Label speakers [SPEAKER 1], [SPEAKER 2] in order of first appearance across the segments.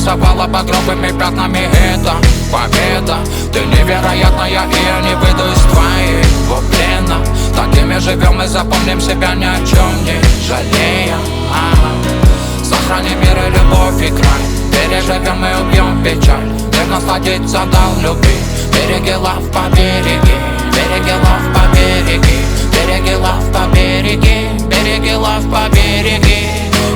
[SPEAKER 1] нарисовала багровыми пятнами. Это победа, ты невероятная, и я не выйду из твоего плена. Такими живем и запомним себя, ни о чем не жалея. Сохраним мир и любовь и край, переживем и убьем печаль. Мир насладиться дал любви. Береги love по береги, береги love по береги, береги love по береги, береги love по береги.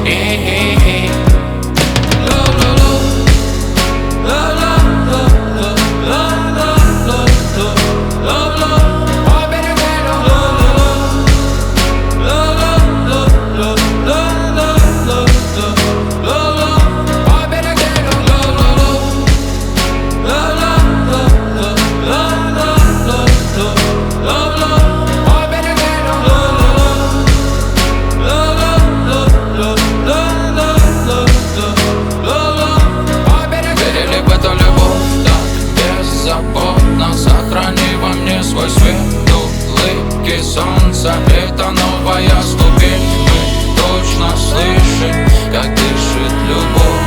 [SPEAKER 1] Сохрани во мне свой свет, улыбки солнца. Это новая ступень, мы точно слышим, как дышит любовь.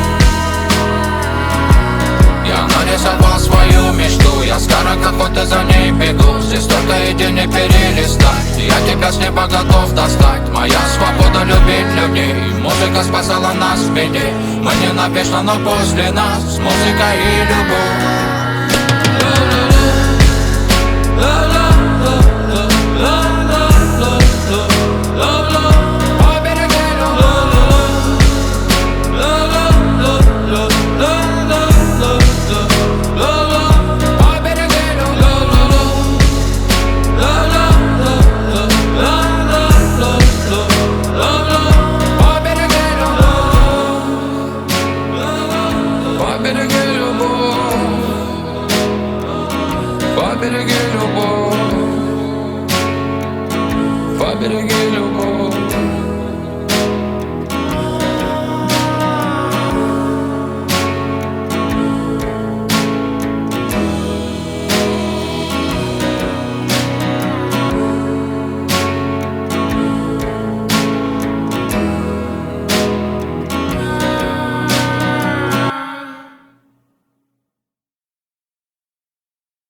[SPEAKER 1] Я нарисовал свою мечту, я скоро как будто за ней бегу. Здесь только идей не перелистать, я тебя с неба готов достать. Моя свобода любить людей, музыка спасала нас в беде. Мы не навечно, но после нас музыка и любовь.